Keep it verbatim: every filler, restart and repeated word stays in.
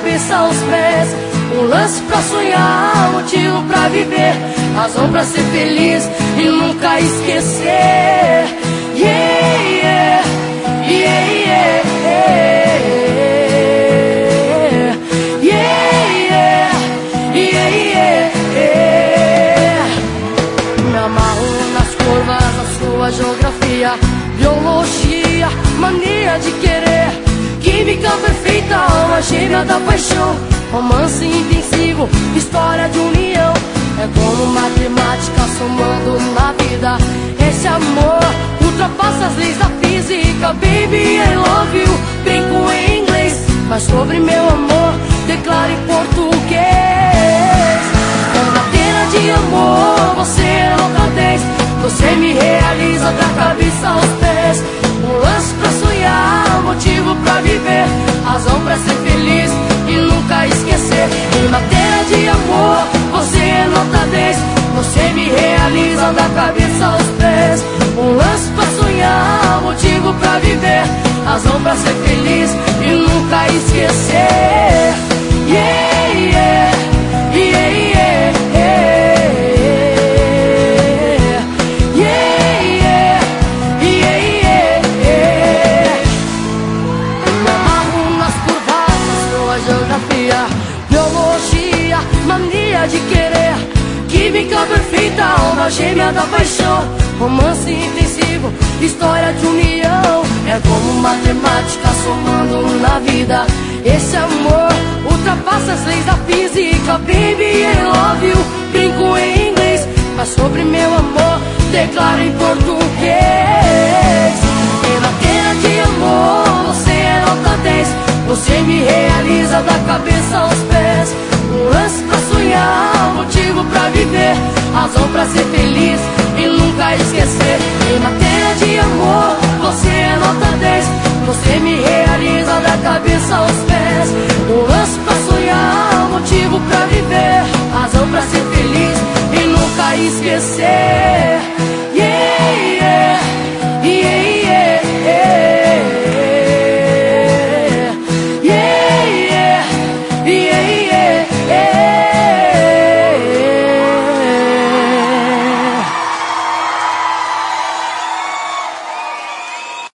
cabeça aos pés. Um lance pra sonhar, motivo pra viver, razão pra ser feliz e nunca esquecer. Yeah, yeah, yeah, yeah, yeah, yeah, yeah, yeah, yeah. Me amarro nas curvas da sua geografia, biologia, mania de querer, química perfeita, alma gêmea da paixão, romance intensivo, história de união. É como matemática somando na vida. Esse amor ultrapassa as leis da física. Baby, I love you, brinco em inglês, mas sobre meu amor declaro em português. Com matéria de amor, você é nota dez. Você me realiza da cabeça aos pés. Um lance pra sonhar, motivo pra viver, razão pra ser feliz e nunca esquecer. Em matéria de amor, você é nota dez. Você me realiza da cabeça aos pés. Um lance pra sonhar, motivo pra viver, razão pra ser feliz e nunca esquecer. Yeah, yeah, yeah, yeah, yeah, yeah, yeah, yeah, yeah. Me amarro nas curvas da sua geografia, biologia, mania de querer, química perfeita, alma gêmea da paixão, romance intensivo, história de união. É como matemática somando na vida. Esse amor ultrapassa as leis da física. Baby, I love you, brinco em inglês, mas sobre meu amor declaro em português. Em matéria de amor, você é nota dez. Você me realiza da cabeça aos pés. Um lance pra sonhar, motivo pra viver, razão pra ser feliz e nunca esquecer. Em matéria de amor, você é nota dez. Você me realiza da cabeça aos pés. Um lance pra sonhar, motivo pra viver, razão pra ser feliz e nunca esquecer.